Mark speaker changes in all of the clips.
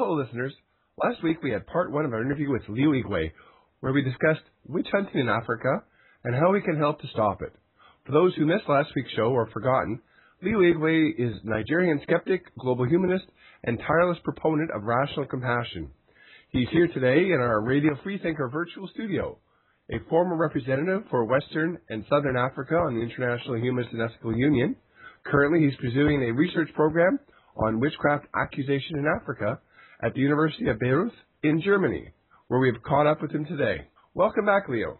Speaker 1: Hello, listeners. Last week we had part one of our interview with Leo Igwe, where we discussed witch hunting in Africa and how we can help to stop it. For those who missed last week's show or forgotten, Leo Igwe is Nigerian skeptic, global humanist, and tireless proponent of rational compassion. He's here today in our Radio Freethinker virtual studio, a former representative for Western and Southern Africa on the International Humanist and Ethical Union. Currently, he's pursuing a research program on witchcraft accusation in Africa at the University of Bayreuth in Germany, where we've caught up with him today. Welcome back, Leo.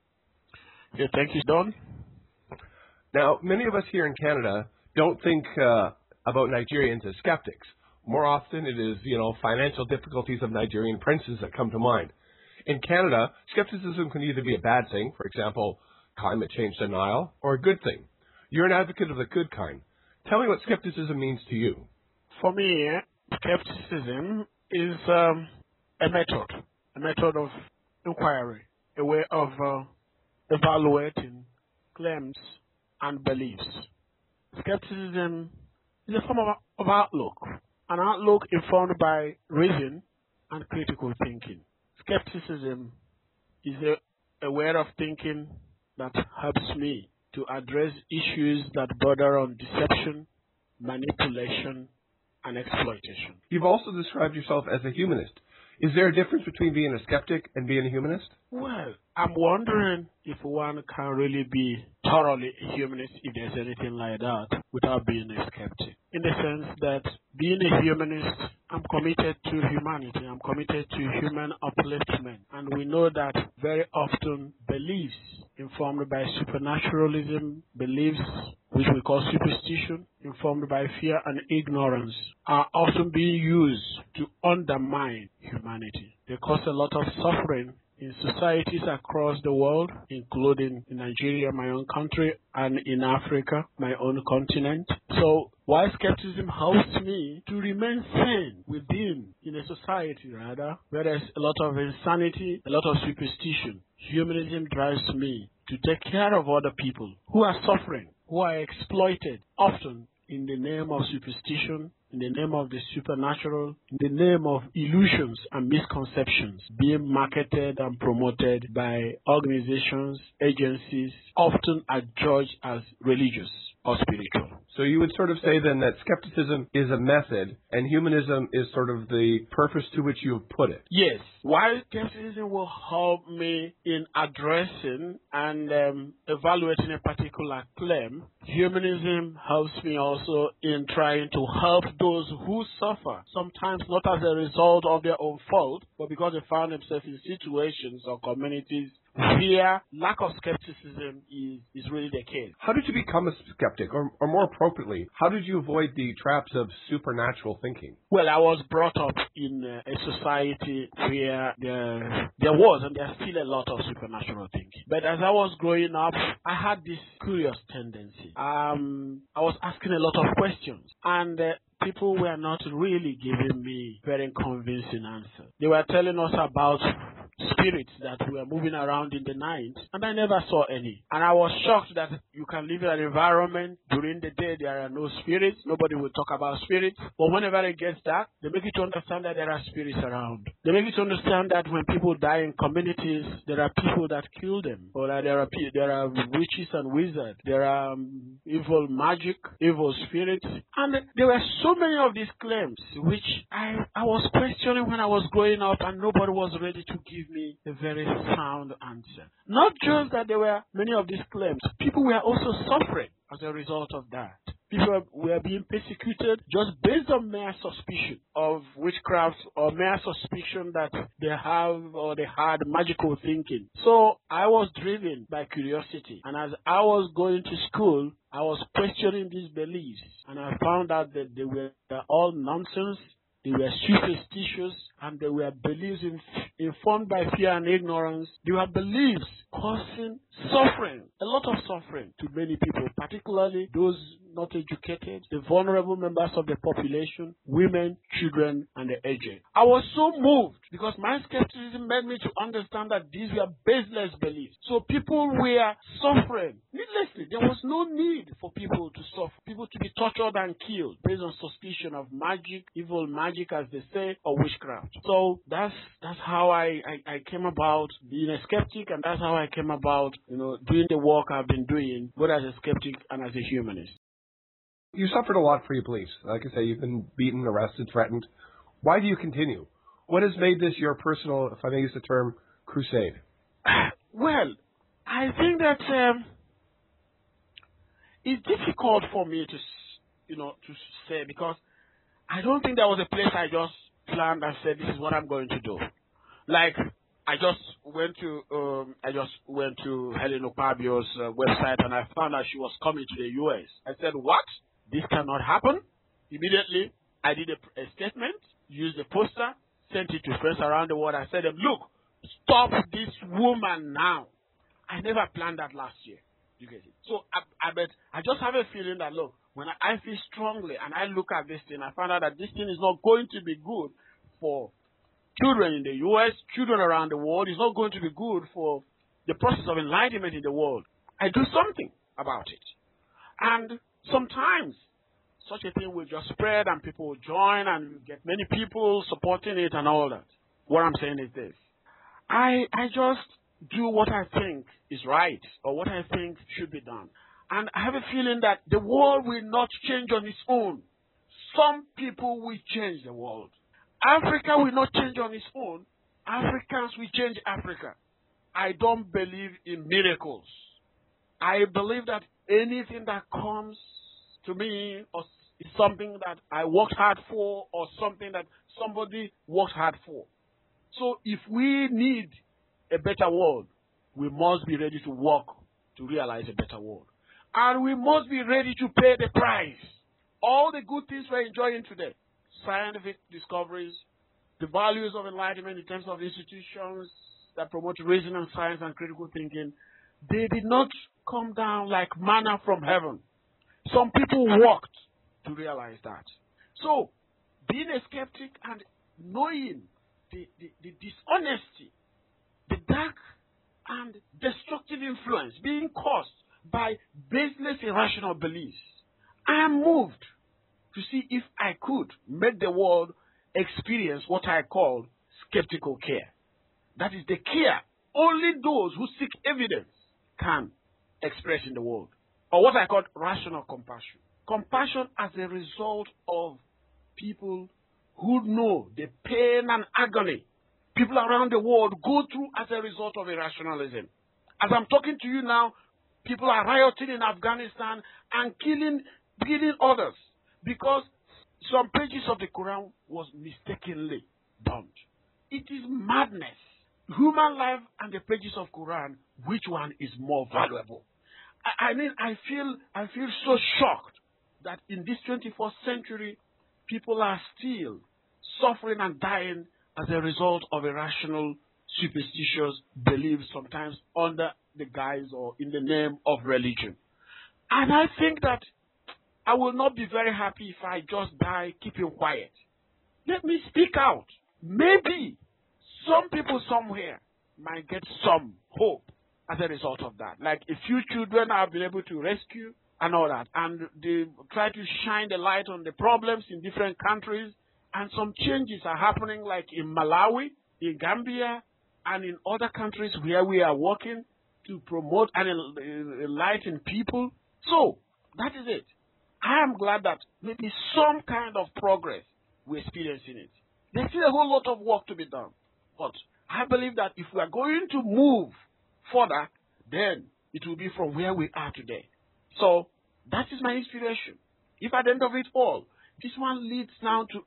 Speaker 2: Yeah, thank you, Don.
Speaker 1: Now, many of us here in Canada don't think about Nigerians as skeptics. More often it is, financial difficulties of Nigerian princes that come to mind. In Canada, skepticism can either be a bad thing, for example, climate change denial, or a good thing. You're an advocate of the good kind. Tell me what skepticism means to you.
Speaker 2: For me, skepticism is a method of inquiry, a way of evaluating claims and beliefs. Skepticism is a form of outlook, an outlook informed by reason and critical thinking. Skepticism is a way of thinking that helps me to address issues that border on deception, manipulation, and exploitation.
Speaker 1: You've also described yourself as a humanist. Is there a difference between being a skeptic and being a humanist?
Speaker 2: Well, I'm wondering if one can really be thoroughly a humanist, if there's anything like that, without being a skeptic. In the sense that being a humanist, I'm committed to humanity. I'm committed to human upliftment. And we know that very often beliefs informed by supernaturalism, beliefs which we call superstition, informed by fear and ignorance, are often being used to undermine humanity. They cause a lot of suffering in societies across the world, including in Nigeria, my own country, and in Africa, my own continent. So while skepticism helps me to remain sane in a society where there's a lot of insanity, a lot of superstition, humanism drives me to take care of other people who are suffering, who are exploited, often in the name of superstition, in the name of the supernatural, in the name of illusions and misconceptions being marketed and promoted by organizations, agencies, often adjudged as religious or spiritual.
Speaker 1: So you would sort of say then that skepticism is a method and humanism is sort of the purpose to which you have put it.
Speaker 2: Yes. While skepticism will help me in addressing and evaluating a particular claim, humanism helps me also in trying to help those who suffer, sometimes not as a result of their own fault, but because they found themselves in situations or communities where lack of skepticism is really the case.
Speaker 1: How did you become a skeptic? Or more appropriately, how did you avoid the traps of supernatural thinking?
Speaker 2: Well, I was brought up in a society where there was and there's still a lot of supernatural thinking. But as I was growing up, I had this curious tendency. I was asking a lot of questions, and people were not really giving me very convincing answers. They were telling us about spirits that were moving around in the night, and I never saw any. And I was shocked that you can live in an environment during the day there are no spirits, nobody will talk about spirits, but whenever it gets dark, they make you to understand that there are spirits around. They make you to understand that when people die in communities, there are people that kill them, or that there are witches and wizards, there are evil magic, evil spirits, and there were so many of these claims which I was questioning when I was growing up, and nobody was ready to give me a very sound answer. Not just that there were many of these claims, people were also suffering as a result of that. People were being persecuted just based on mere suspicion of witchcraft or mere suspicion that they have or they had magical thinking. So I was driven by curiosity, and as I was going to school, I was questioning these beliefs, and I found out that they were all nonsense. They were superstitious, and they were beliefs informed by fear and ignorance. They were beliefs causing suffering, a lot of suffering to many people, particularly those not educated, the vulnerable members of the population, women, children, and the aged. I was so moved because my skepticism made me to understand that these were baseless beliefs. So people were suffering needlessly. There was no need for people to suffer, people to be tortured and killed based on suspicion of magic, evil magic as they say, or witchcraft. So that's how I came about being a skeptic, and that's how I came about, doing the work I've been doing, both as a skeptic and as a humanist.
Speaker 1: You suffered a lot for your beliefs. Like I say, you've been beaten, arrested, threatened. Why do you continue? What has made this your personal, if I may use the term, crusade?
Speaker 2: Well, I think that it's difficult for me to say, because I don't think there was a place I just planned and said, this is what I'm going to do. Like, I just went to Helen Okpabio's website, and I found out she was coming to the U.S. I said, what? This cannot happen. Immediately, I did a statement, used a poster, sent it to friends around the world. I said, look, stop this woman now. I never planned that last year. You get it? So I just have a feeling that, look, when I feel strongly and I look at this thing, I find out that this thing is not going to be good for children in the U.S., children around the world. It's not going to be good for the process of enlightenment in the world. I do something about it. And sometimes such a thing will just spread and people will join and you get many people supporting it and all that. What I'm saying is this. I just do what I think is right or what I think should be done. And I have a feeling that the world will not change on its own. Some people will change the world. Africa will not change on its own. Africans will change Africa. I don't believe in miracles. I believe that anything that comes to me is something that I worked hard for or something that somebody worked hard for. So if we need a better world, we must be ready to work to realize a better world. And we must be ready to pay the price. All the good things we're enjoying today, scientific discoveries, the values of enlightenment in terms of institutions that promote reason and science and critical thinking, they did not come down like manna from heaven. Some people worked to realize that. So, being a skeptic and knowing the dishonesty, the dark and destructive influence being caused by baseless, irrational beliefs, I am moved to see if I could make the world experience what I call skeptical care. That is the care only those who seek evidence can express in the world, or what I call rational compassion. Compassion as a result of people who know the pain and agony people around the world go through as a result of irrationalism. As I'm talking to you now, people are rioting in Afghanistan and killing others because some pages of the Quran was mistakenly burnt. It is madness. Human life and the pages of Quran, which one is more valuable? I feel so shocked that in this 21st century, people are still suffering and dying as a result of irrational, superstitious beliefs, sometimes under the guise or in the name of religion. And I think that I will not be very happy if I just die keeping quiet. Let me speak out. Maybe some people somewhere might get some hope as a result of that. Like a few children I've been able to rescue and all that. And they try to shine the light on the problems in different countries. And some changes are happening, like in Malawi, in Gambia, and in other countries where we are working to promote and enlighten people. So, that is it. I am glad that maybe some kind of progress we're experiencing it. There's still a whole lot of work to be done. But I believe that if we are going to move further, then it will be from where we are today. So, that is my inspiration. If at the end of it all, this one leads now to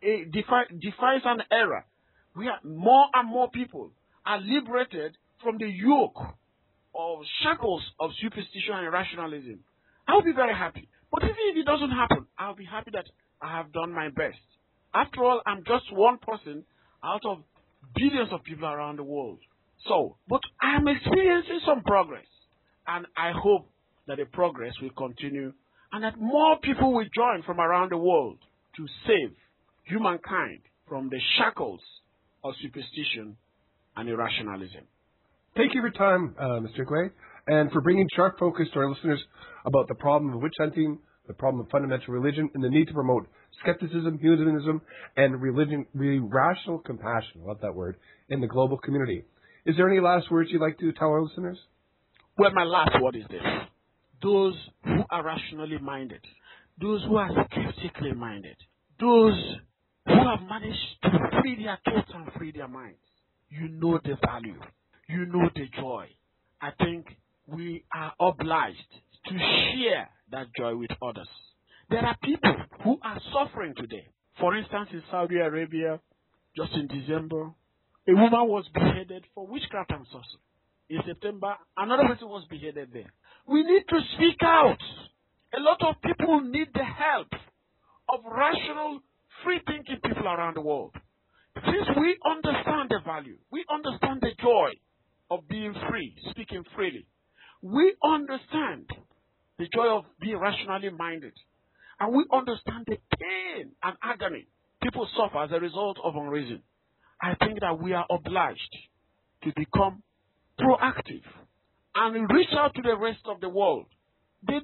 Speaker 2: defies an era where more and more people are liberated from the yoke of shackles of superstition and irrationalism, I'll be very happy. But even if it doesn't happen, I'll be happy that I have done my best. After all, I'm just one person out of billions of people around the world. So, but I'm experiencing some progress. And I hope that the progress will continue and that more people will join from around the world to save humankind from the shackles of superstition and irrationalism.
Speaker 1: Thank you for your time, Mr. Igwe, and for bringing sharp focus to our listeners about the problem of witch hunting, the problem of fundamental religion, and the need to promote skepticism, humanism, and rational compassion, I love that word, in the global community. Is there any last words you'd like to tell our listeners?
Speaker 2: Well, my last word is this. Those who are rationally minded, those who are skeptically minded, those who have managed to free their thoughts and free their minds, you know the value, you know the joy. I think we are obliged to share that joy with others. There are people who are suffering today. For instance, in Saudi Arabia, just in December, a woman was beheaded for witchcraft and sorcery. In September, another person was beheaded there. We need to speak out. A lot of people need the help of rational, free-thinking people around the world. Since we understand the value, we understand the joy of being free, speaking freely, we understand the joy of being rationally minded, and we understand the pain and agony people suffer as a result of unreason. I think that we are obliged to become proactive and reach out to the rest of the world. These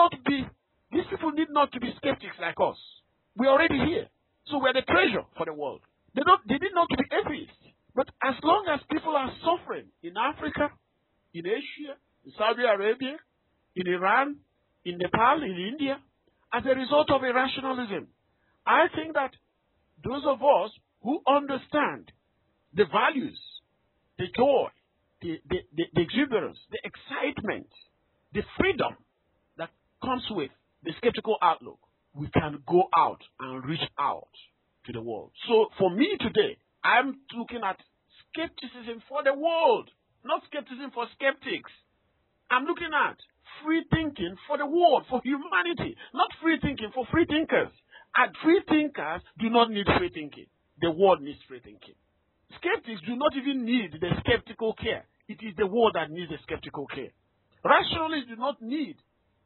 Speaker 2: people need not to be skeptics like us. We're already here. So we're the treasure for the world. They need not to be atheists. But as long as people are suffering in Africa, in Asia, in Saudi Arabia, in Iran, in Nepal, in India, as a result of irrationalism, I think that those of us who understand the values, the joy, the exuberance, the excitement, the freedom that comes with the skeptical outlook, we can go out and reach out to the world. So for me today, I'm looking at skepticism for the world, not skepticism for skeptics. I'm looking at free thinking for the world, for humanity, not free thinking for free thinkers. And free thinkers do not need free thinking. The world needs free thinking. Skeptics do not even need the skeptical care. It is the world that needs the skeptical care. Rationalists do not need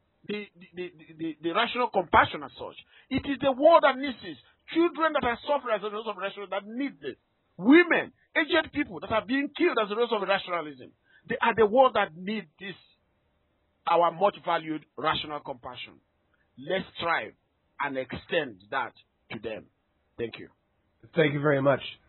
Speaker 2: the rational compassion as such. It is the world that needs this. Children that are suffering as a result of rationalism that need this. Women, aged people that are being killed as a result of rationalism. They are the world that need this, our much valued rational compassion. Let's strive and extend that to them. Thank you.
Speaker 1: Thank you very much.